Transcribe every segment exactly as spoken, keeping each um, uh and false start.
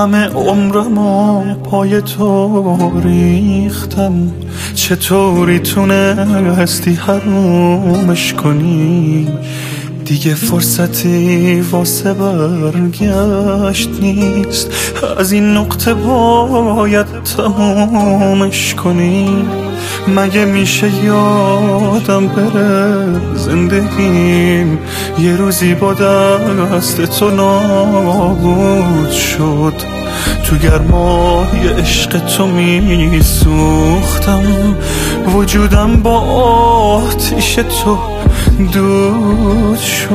همه عمرمو پای تو ریختم، چطوری تونستی حرومش کنی؟ دیگه فرصتی واسه برگشت نیست، از این نقطه باید تمومش کنی. مگه میشه یادم بره زندگیم یه روزی با دست تو نابود شد؟ تو گرمای عشق تو میسوختم، وجودم با آتیش تو دود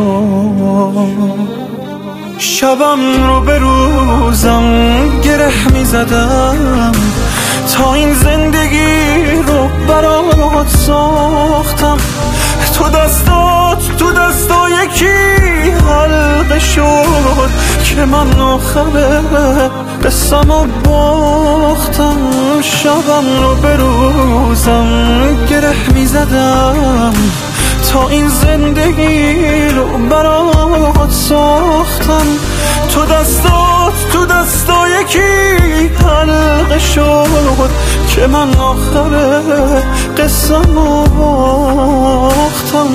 شد. شبم رو به روزم گره میزدم، تا این زندگی رو برات ساختم. تو دستات تو دستا یکی حلقه شد که من آخر قصه‌مو باختم. شبم رو به روزم گره میزدم، تا این زندگی رو برات ساختم. تو دستات تو دستا یکی حلقه شد که من آخر قصه‌مو باختم.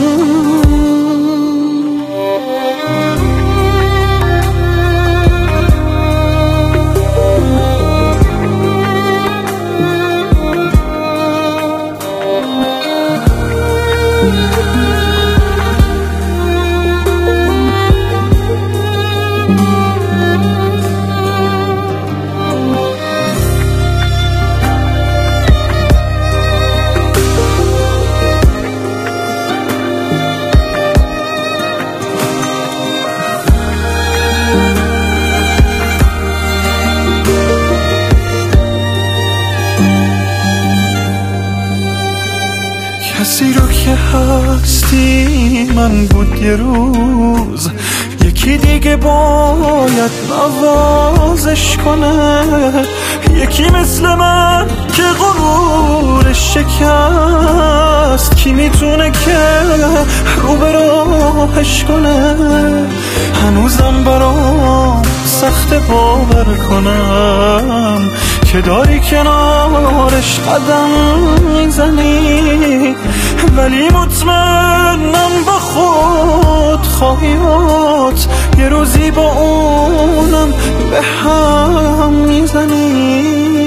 کسی رو که هستی من بود یه روز، یکی دیگه باید نوازش کنه. یکی مثل من که غرورش شکست، کی میتونه که رو به راهش کنه؟ هنوزم برام سخت باور کنم که داری کنارش قدم میزنی، ولی مطمئنم با خود خواهیات یه روزی با اونم به هم میزنی.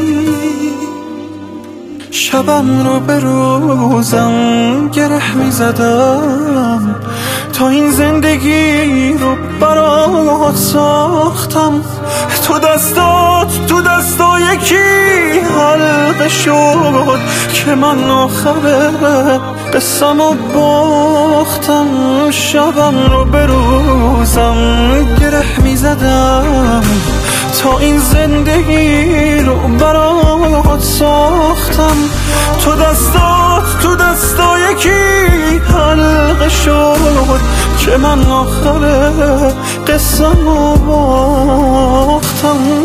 شبم رو به روزم گره میزدم، تا این زندگی رو برات ساختم. تو دستات تو دستا یکی حلقه شد که من آخر قصه‌مو باختم. شبم رو به روزم گره میزدم، تا این زندگی رو برات ساختم. تو دستات تو دستا یکی حلقه شد که من آخر قصه‌مو باختم.